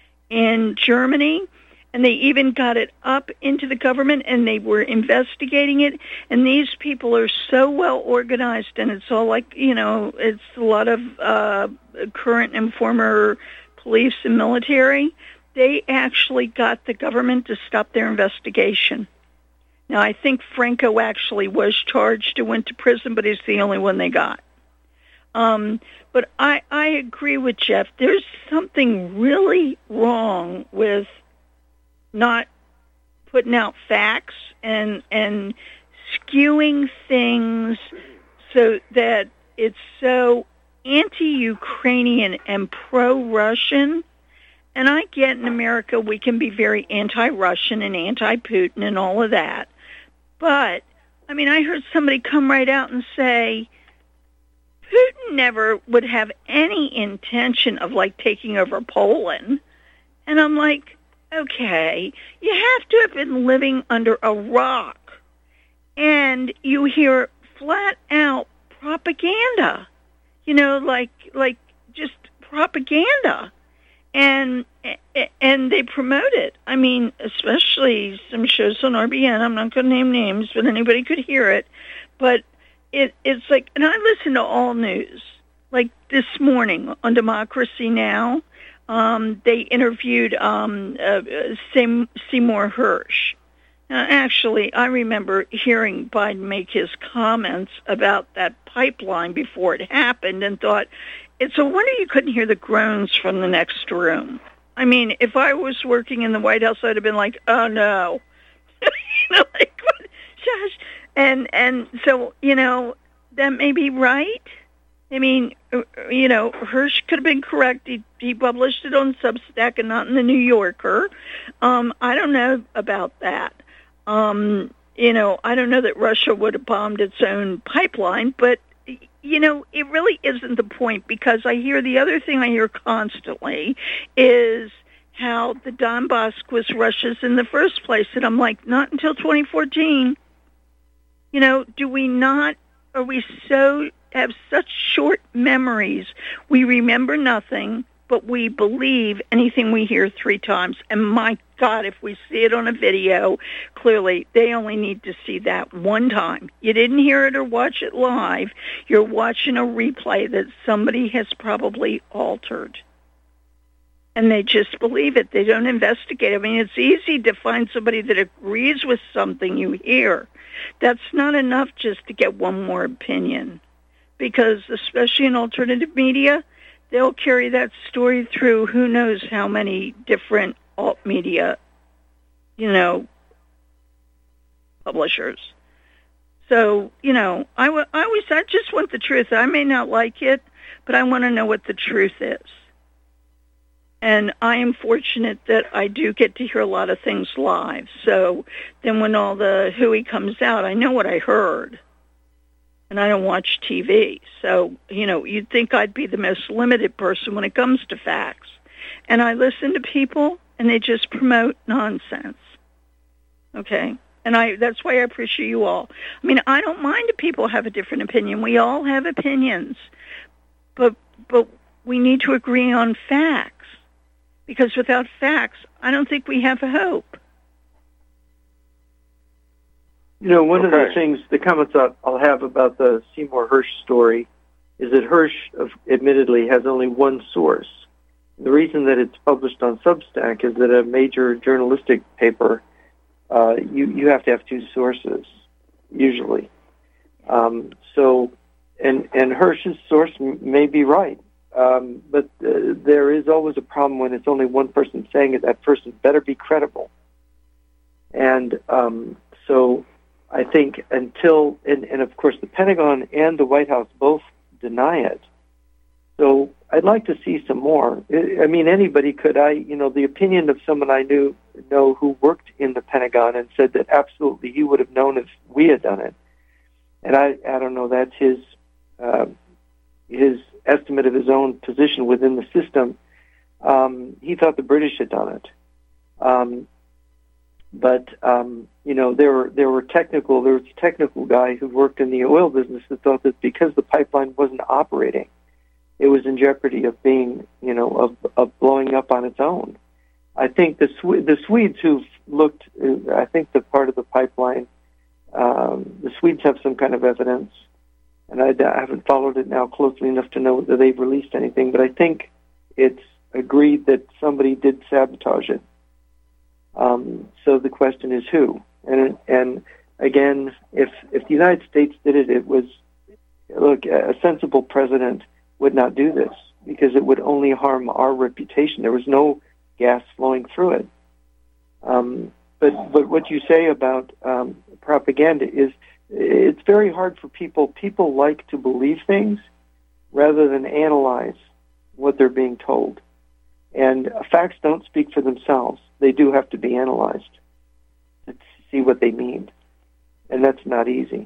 in Germany, and they even got it up into the government, and they were investigating it. And these people are so well organized, and it's all like, you know, it's a lot of uh, current and former police and military. They actually got the government to stop their investigation. Now, I think Franco actually was charged and went to prison, but he's the only one they got. Um, but I, I agree with Jeff. There's something really wrong with not putting out facts and and skewing things so that it's so anti-Ukrainian and pro-Russian. And I get in America we can be very anti-Russian and anti-Putin and all of that. But, I mean, I heard somebody come right out and say, Putin never would have any intention of, like, taking over Poland. And I'm like, okay, you have to have been living under a rock. And you hear flat-out propaganda. You know, like like just propaganda. And and they promote it. I mean, especially some shows on R B N. I'm not going to name names, but anybody could hear it. But it it's like, and I listen to all news. Like this morning on Democracy Now!, um, they interviewed um, uh, Seymour Hersh. Now, actually, I remember hearing Biden make his comments about that pipeline before it happened and thought, it's a wonder you couldn't hear the groans from the next room. I mean, if I was working in the White House, I'd have been like, oh, no. you know, like, what? Shush. And, and so, you know, that may be right. I mean, you know, Hersh could have been correct. He, he published it on Substack and not in the New Yorker. Um, I don't know about that. Um, you know, I don't know that Russia would have bombed its own pipeline, but you know, it really isn't the point, because I hear the other thing I hear constantly is how the Donbass was Russia's in the first place. And I'm like, not until twenty fourteen. You know, do we not, are we so, have such short memories? We remember nothing, but we believe anything we hear three times. And my God, if we see it on a video, clearly they only need to see that one time. You didn't hear it or watch it live. You're watching a replay that somebody has probably altered. And they just believe it. They don't investigate. I mean, it's easy to find somebody that agrees with something you hear. That's not enough just to get one more opinion. Because, especially in alternative media, they'll carry that story through who knows how many different alt media, you know, publishers. So, you know, I, w- I always, I just want the truth. I may not like it, but I want to know what the truth is. And I am fortunate that I do get to hear a lot of things live. So then when all the hooey comes out, I know what I heard. And I don't watch T V. So, you know, you'd think I'd be the most limited person when it comes to facts. And I listen to people, and they just promote nonsense. Okay? And I that's why I appreciate you all. I mean, I don't mind if people have a different opinion. We all have opinions. But but we need to agree on facts. Because without facts, I don't think we have a hope. You know, one Okay. of the things, the comments I'll, I'll have about the Seymour Hersh story is that Hersh, uh, admittedly, has only one source. The reason that it's published on Substack is that a major journalistic paper, uh, you, you have to have two sources, usually. Um, so, and, and Hersh's source m- may be right. Um, but uh, there is always a problem when it's only one person saying it. That person better be credible. And um, so I think until, and, and of course the Pentagon and the White House both deny it. So I'd like to see some more. I I mean, anybody could. I, you know, the opinion of someone I knew know who worked in the Pentagon and said that absolutely he would have known if we had done it. And I, I don't know. That's his, uh, his estimate of his own position within the system. Um, he thought the British had done it. Um, but um, you know, there were there were technical. There was a technical guy who worked in the oil business that thought that because the pipeline wasn't operating, it was in jeopardy of being, you know, of, of blowing up on its own. I think the Swe- the Swedes who've looked, uh, I think the part of the pipeline, um, the Swedes have some kind of evidence, and I, I haven't followed it now closely enough to know whether they've released anything, but I think it's agreed that somebody did sabotage it. Um, so the question is who? And and again, if if the United States did it, it was, look, a sensible president would not do this because it would only harm our reputation. There was no gas flowing through it. Um, but but what you say about um, propaganda is it's very hard for people. People like to believe things rather than analyze what they're being told. And facts don't speak for themselves. They do have to be analyzed to see what they mean. And that's not easy.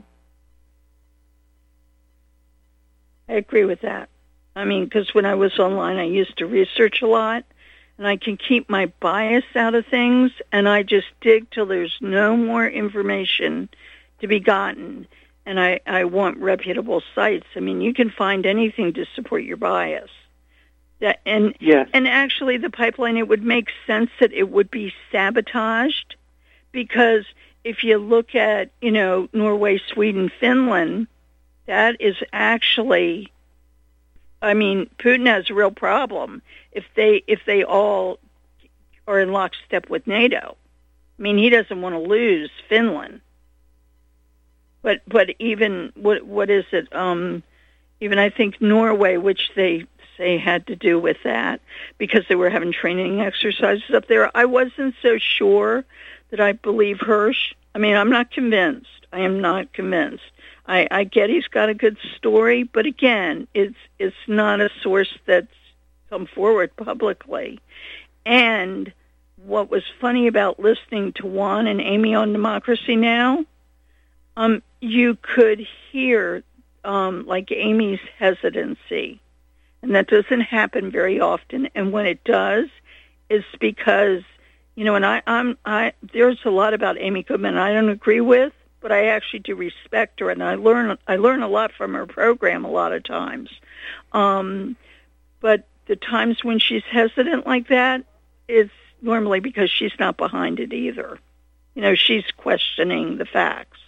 I agree with that. I mean, because when I was online, I used to research a lot, and I can keep my bias out of things, and I just dig till there's no more information to be gotten. And I, I want reputable sites. I mean, you can find anything to support your bias. That, and yes. and actually, the pipeline, it would make sense that it would be sabotaged, because if you look at, you know, Norway, Sweden, Finland, that is actually, I mean, Putin has a real problem if they if they all are in lockstep with NATO. I mean, he doesn't want to lose Finland. But but even what what is it? Um, even I think Norway, which they say had to do with that because they were having training exercises up there. I wasn't so sure that I believe Hersh. I mean, I'm not convinced. I am not convinced. I, I get he's got a good story, but again, it's it's not a source that's come forward publicly. And what was funny about listening to Juan and Amy on Democracy Now!, um, you could hear um, like Amy's hesitancy. And that doesn't happen very often. And when it does, it's because, you know, and I, I'm, I, there's a lot about Amy Goodman I don't agree with, but I actually do respect her, and I learn, I learn a lot from her program a lot of times. Um, but the times when she's hesitant like that, it's normally because she's not behind it either. You know, she's questioning the facts.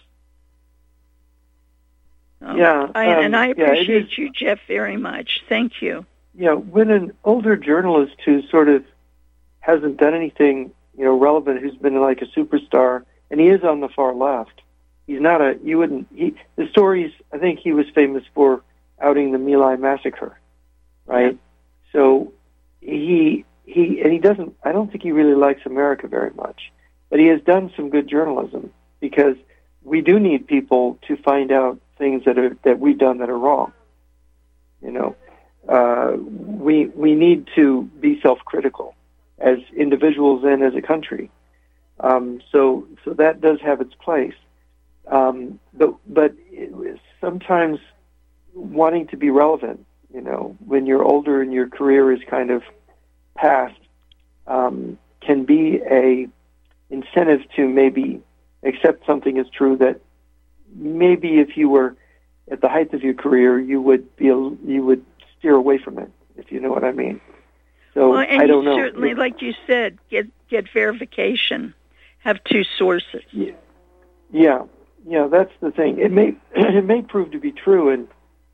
Um, yeah, I, um, and I yeah, appreciate is, you, Jeff, very much. Thank you. Yeah, when an older journalist who sort of hasn't done anything, you know, relevant, who's been like a superstar, and he is on the far left. He's not a. You wouldn't. He the stories. I think he was famous for outing the My Lai massacre, right? Yeah. So he he and he doesn't. I don't think he really likes America very much, but he has done some good journalism because we do need people to find out things that are that we've done that are wrong. You know, uh, we we need to be self-critical as individuals and as a country. Um, so so that does have its place. Um, but but it, sometimes wanting to be relevant, you know, when you're older and your career is kind of past, um, can be a incentive to maybe accept something as true that maybe if you were at the height of your career, you would be you would steer away from it, if you know what I mean. So well, and I don't you know. Certainly, like you said, get get verification. Have two sources. Yeah, yeah, yeah. That's the thing. It may it may prove to be true, and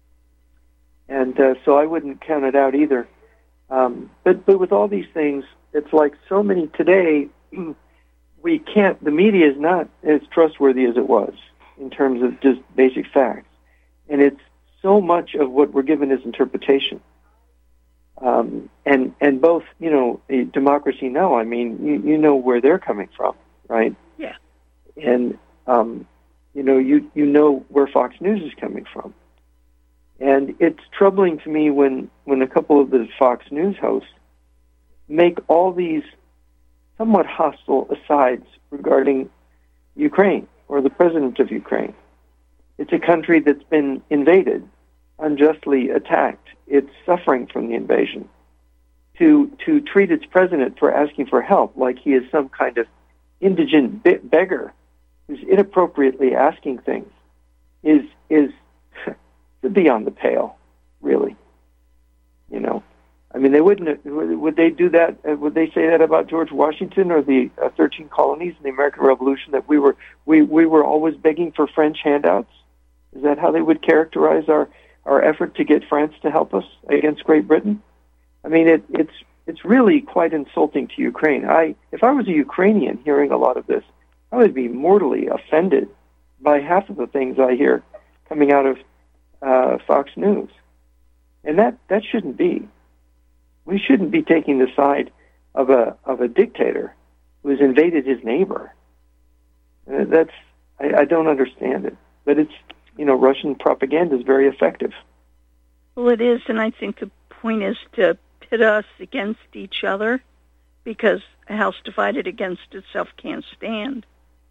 and uh, so I wouldn't count it out either. Um, but but with all these things, it's like so many today. We can't. The media is not as trustworthy as it was in terms of just basic facts, and it's so much of what we're given is interpretation. Um, and and both, you know, Democracy Now! I mean, you, you know where they're coming from, right? Yeah. And um, you know, you you know where Fox News is coming from, and it's troubling to me when when a couple of the Fox News hosts make all these somewhat hostile asides regarding Ukraine or the president of Ukraine. It's a country that's been invaded, unjustly attacked. It's suffering from the invasion. To to treat its president for asking for help like he is some kind of indigent be- beggar who's inappropriately asking things is is beyond the pale, really. You know, I mean, they wouldn't. Would they do that? Would they say that about George Washington or the uh, thirteen colonies in the American Revolution? That we were we we were always begging for French handouts? Is that how they would characterize our, our effort to get France to help us against Great Britain? I mean, it, it's it's really quite insulting to Ukraine. I if I was a Ukrainian hearing a lot of this, I would be mortally offended by half of the things I hear coming out of uh, Fox News, and that that shouldn't be. We shouldn't be taking the side of a of a dictator who has invaded his neighbor. Uh, that's I, I don't understand it, but it's you know Russian propaganda is very effective. Well, it is, and I think the point is to pit us against each other, because a house divided against itself can't stand.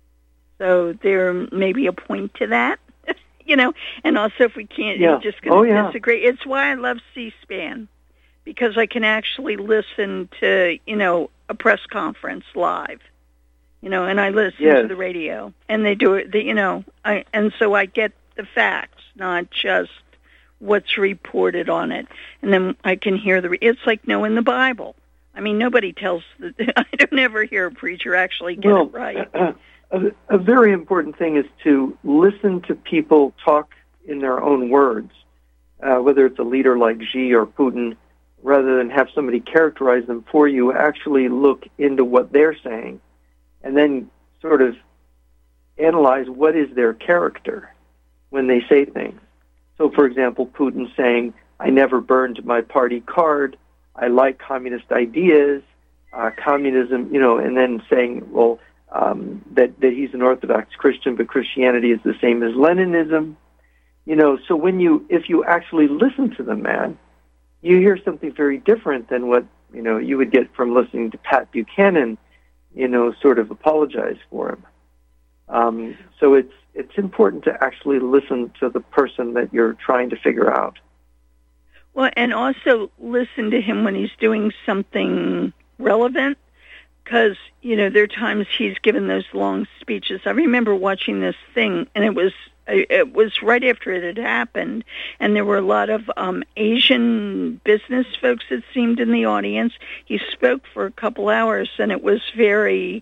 So there may be a point to that, you know. And also, if we can't, yeah. you're just going to oh, yeah. disagree. It's why I love C-SPAN. Because I can actually listen to, you know, a press conference live, you know, and I listen yes. to the radio, and they do it, the, you know, I, and so I get the facts, not just what's reported on it, and then I can hear the. It's like knowing the Bible. I mean, nobody tells. The, I don't ever hear a preacher actually get well, it right. Uh, a, a very important thing is to listen to people talk in their own words, uh, whether it's a leader like Xi or Putin. Rather than have somebody characterize them for you, actually look into what they're saying and then sort of analyze what is their character when they say things. So, for example, Putin saying, I never burned my party card, I like communist ideas, uh, communism, you know, and then saying, well, um, that, that he's an Orthodox Christian, but Christianity is the same as Leninism. You know, so when you, if you actually listen to the man, you hear something very different than what, you know, you would get from listening to Pat Buchanan, you know, sort of apologize for him. Um, so it's it's important to actually listen to the person that you're trying to figure out. Well, and also listen to him when he's doing something relevant, because, you know, there are times he's given those long speeches. I remember watching this thing, and it was It was right after it had happened, and there were a lot of um, Asian business folks, it seemed, in the audience. He spoke for a couple hours, and it was very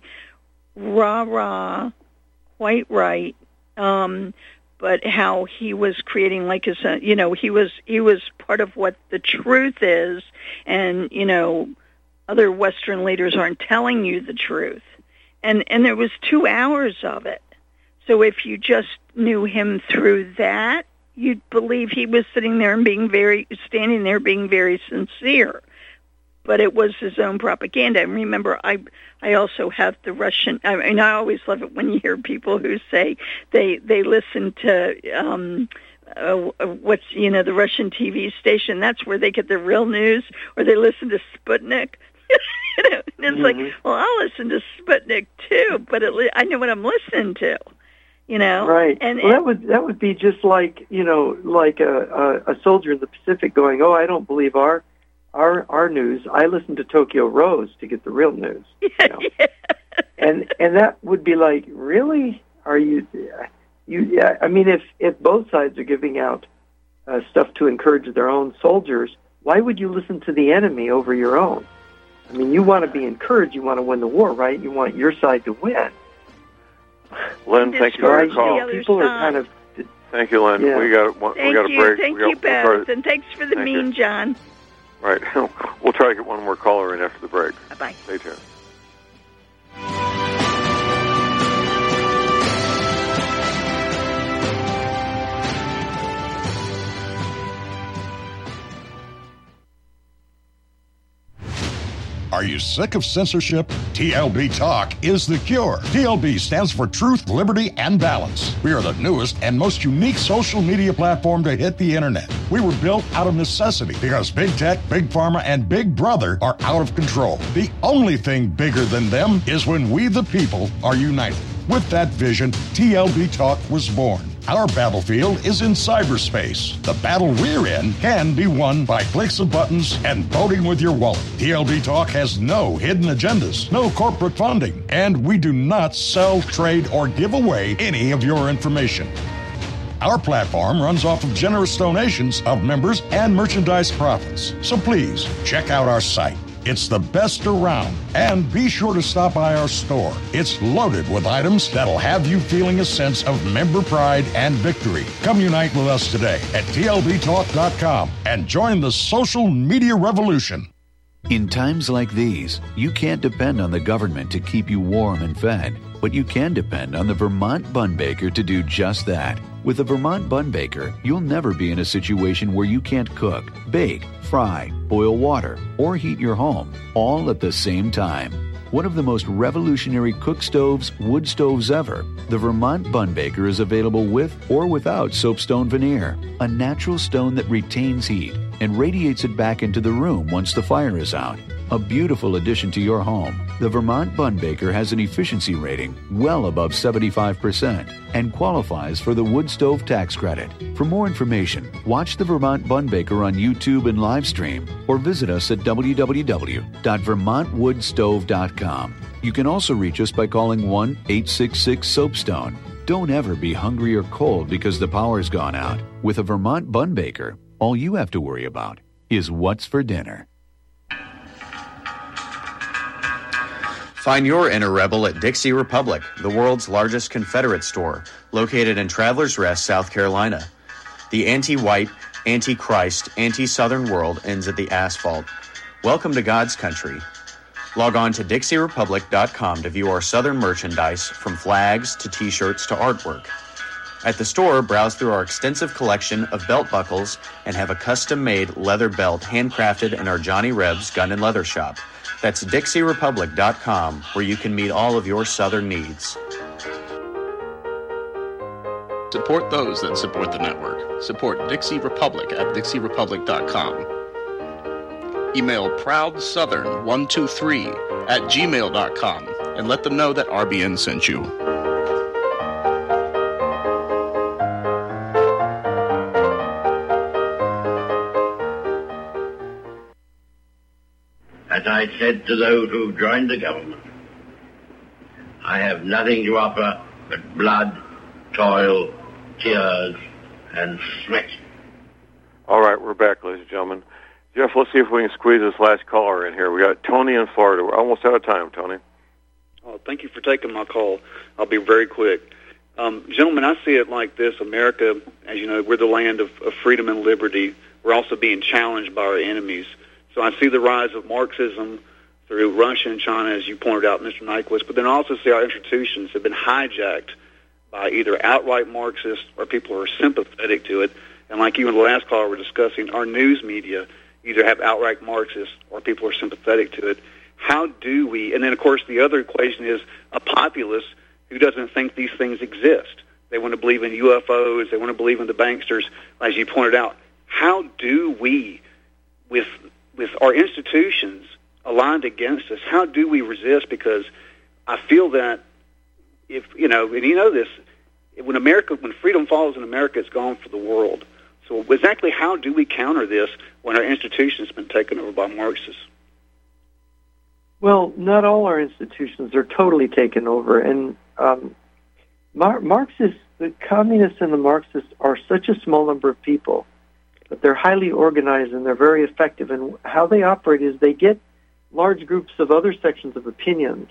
rah-rah, quite right, um, but how he was creating, like, his, uh, you know, he was he was part of what the truth is, and, you know, other Western leaders aren't telling you the truth. And and there was two hours of it. So if you just knew him through that, you'd believe he was sitting there and being very, standing there being very sincere. but it was his own propaganda. And remember, I I also have the Russian. I mean, I always love it when you hear people who say they they listen to um, uh, what's you know the Russian T V station. That's where they get their real news, or they listen to Sputnik. You know, and it's mm-hmm. like, well, I'll listen to Sputnik too, but at least I know what I'm listening to. You know, right? And, well, that would that would be just like you know, like a, a a soldier in the Pacific going, "Oh, I don't believe our our our news. I listen to Tokyo Rose to get the real news." Yeah, you know? yeah. And and that would be like, really? Are you you? Yeah, I mean, if if both sides are giving out uh, stuff to encourage their own soldiers, why would you listen to the enemy over your own? I mean, you want to be encouraged. You want to win the war, right? You want your side to win. Lynn, thank you for your call. People are kind of. Thank you, Lynn. Yeah. We got one, Thank we got a you, break. thank we got, you both, we'll and thanks for the Thank mean, you. John. Right. We'll try to get one more caller in after the break. Bye bye. Stay tuned. Are you sick of censorship? T L B Talk is the cure. T L B stands for Truth, Liberty, and Balance. We are the newest and most unique social media platform to hit the internet. We were built out of necessity because big tech, big pharma, and big brother are out of control. The only thing bigger than them is when we, the people, are united. With that vision, T L B Talk was born. Our battlefield is in cyberspace. The battle we're in can be won by clicks of buttons and voting with your wallet. T L B Talk has no hidden agendas, no corporate funding, and we do not sell, trade, or give away any of your information. Our platform runs off of generous donations of members and merchandise profits. So please, check out our site. It's the best around. And be sure to stop by our store. It's loaded with items that'll have you feeling a sense of member pride and victory. Come unite with us today at T L B talk dot com and join the social media revolution. In times like these, you can't depend on the government to keep you warm and fed, but you can depend on the Vermont Bun Baker to do just that. With the Vermont Bun Baker, you'll never be in a situation where you can't cook, bake, fry, boil water, or heat your home, all at the same time. One of the most revolutionary cook stoves, wood stoves ever, the Vermont Bun Baker is available with or without soapstone veneer, a natural stone that retains heat and radiates it back into the room once the fire is out. A beautiful addition to your home, the Vermont Bun Baker has an efficiency rating well above seventy-five percent and qualifies for the wood stove tax credit. For more information, watch the Vermont Bun Baker on YouTube and live stream or visit us at w w w dot vermont wood stove dot com. You can also reach us by calling one eight six six soapstone. Don't ever be hungry or cold because the power's gone out. With a Vermont Bun Baker, all you have to worry about is what's for dinner. Find your inner rebel at Dixie Republic, the world's largest Confederate store, located in Travelers Rest, South Carolina. The anti-white, anti-Christ, anti-Southern world ends at the asphalt. Welcome to God's country. Log on to dixie republic dot com to view our Southern merchandise, from flags to t-shirts to artwork. At the store, browse through our extensive collection of belt buckles and have a custom-made leather belt handcrafted in our Johnny Rebs Gun and Leather Shop. That's dixie republic dot com, where you can meet all of your Southern needs. Support those that support the network. Support Dixie Republic at dixie republic dot com. Email proud southern one two three at gmail dot com and let them know that R B N sent you. As I said to those who joined the government, I have nothing to offer but blood, toil, tears, and sweat. All right, we're back, ladies and gentlemen. Jeff, let's see if we can squeeze this last caller in here. We got Tony in Florida. We're almost out of time, Tony. Oh, thank you for taking my call. I'll be very quick. Um, gentlemen, I see it like this. America, as you know, we're the land of, of freedom and liberty. We're also being challenged by our enemies. So I see the rise of Marxism through Russia and China, as you pointed out, Mister Nyquist, but then I also see our institutions have been hijacked by either outright Marxists or people who are sympathetic to it. And like you and the last caller were discussing, our news media either have outright Marxists or people are sympathetic to it. How do we, and then of course the other equation is a populace who doesn't think these things exist. They want to believe in U F Os, they want to believe in the banksters, as you pointed out. How do we, with with our institutions aligned against us, how do we resist? Because I feel that if, you know, and you know this, when America, when freedom falls in America, it's gone for the world. So exactly how do we counter this when our institutions have been taken over by Marxists? Well, not all our institutions are totally taken over. And um, Mar- Marxists, the communists and the Marxists are such a small number of people, but they're highly organized and they're very effective. And how they operate is they get large groups of other sections of opinion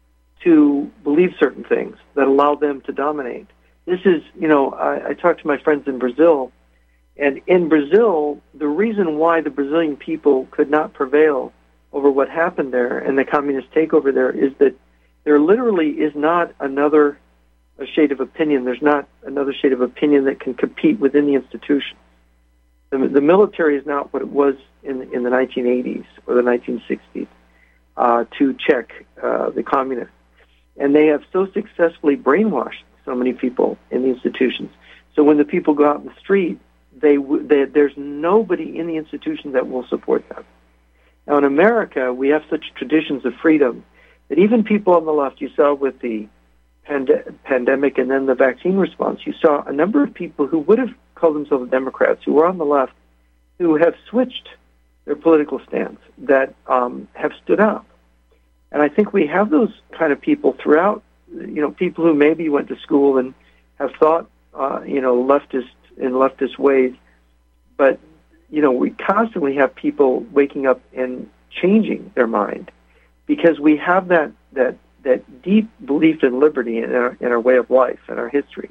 to believe certain things that allow them to dominate. This is, you know, I, I talked to my friends in Brazil, and in Brazil, the reason why the Brazilian people could not prevail over what happened there and the communist takeover there is that there literally is not another a shade of opinion. There's not another shade of opinion that can compete within the institution. The, the military is not what it was in, in the nineteen eighties or the nineteen sixties uh, to check uh, the communists. And they have so successfully brainwashed so many people in the institutions. So when the people go out in the street, they, they there's nobody in the institution that will support them. Now in America, we have such traditions of freedom that even people on the left, you saw with the pand- pandemic and then the vaccine response, you saw a number of people who would have called themselves Democrats, who were on the left, who have switched their political stance, that um, have stood up. And I think we have those kind of people throughout, you know, people who maybe went to school and have thought, uh, you know, leftist in leftist ways, but you know, we constantly have people waking up and changing their mind because we have that that that deep belief in liberty in our in our way of life and our history.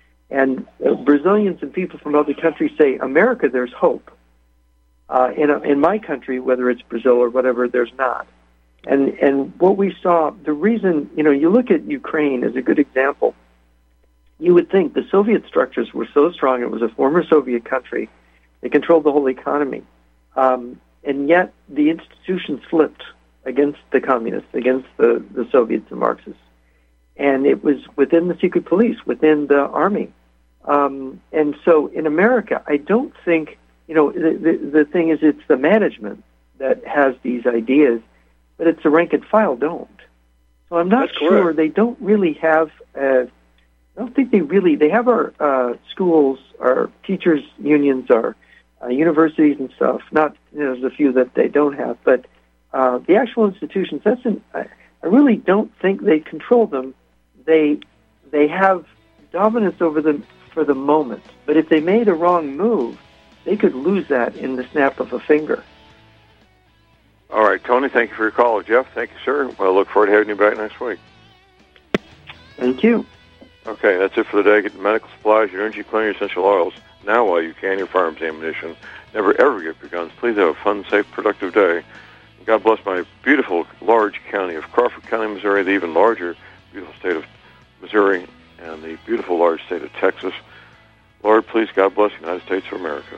And uh, Brazilians and people from other countries say, America, there's hope. Uh, in a, in my country, whether it's Brazil or whatever, there's not. And and what we saw, the reason, you know, you look at Ukraine as a good example. You would think the Soviet structures were so strong. It was a former Soviet country. They controlled the whole economy. Um, and yet the institutions flipped against the communists, against the, the Soviets and Marxists. And it was within the secret police, within the army. Um, and so in America, I don't think, you know, the, the, the thing is it's the management that has these ideas, but it's the rank and file don't. So I'm not That's sure correct. they don't really have, uh, I don't think they really, they have our uh, schools, our teachers' unions, our uh, universities and stuff. Not, you know, there's a few that they don't have, but uh, the actual institutions, that's an, I, I really don't think they control them. They they have dominance over them for the moment. But if they made a wrong move, they could lose that in the snap of a finger. All right, Tony, thank you for your call. Jeff, thank you, sir. Well, I look forward to having you back next week. Thank you. Okay, that's it for the day. Get the medical supplies, your energy cleaner, your essential oils. Now while you can, your firearms ammunition. Never, ever give up your guns. Please have a fun, safe, productive day. God bless my beautiful, large county of Crawford County, Missouri, the even larger, beautiful state of Missouri, and the beautiful, large state of Texas. Lord, please, God bless the United States of America.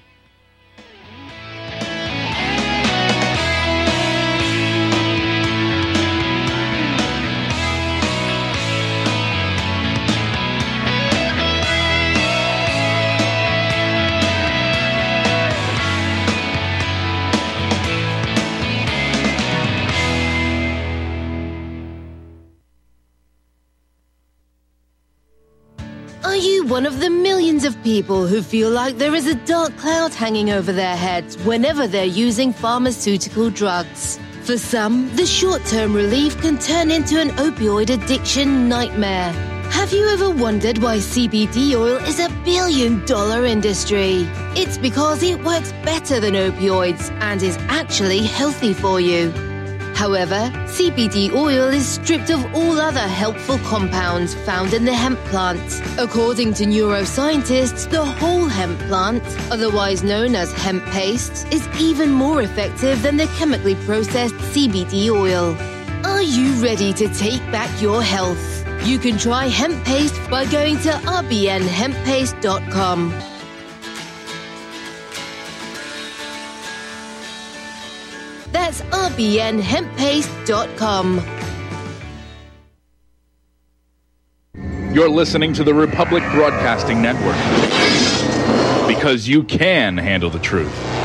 Are you one of the millions of people who feel like there is a dark cloud hanging over their heads whenever they're using pharmaceutical drugs? For some, the short-term relief can turn into an opioid addiction nightmare. Have you ever wondered why C B D oil is a billion-dollar industry? It's because it works better than opioids and is actually healthy for you. However, C B D oil is stripped of all other helpful compounds found in the hemp plant. According to neuroscientists, the whole hemp plant, otherwise known as hemp paste, is even more effective than the chemically processed C B D oil. Are you ready to take back your health? You can try hemp paste by going to r b n hemp paste dot com. That's r b n hemp paste dot com. You're listening to the Republic Broadcasting Network, because you can handle the truth.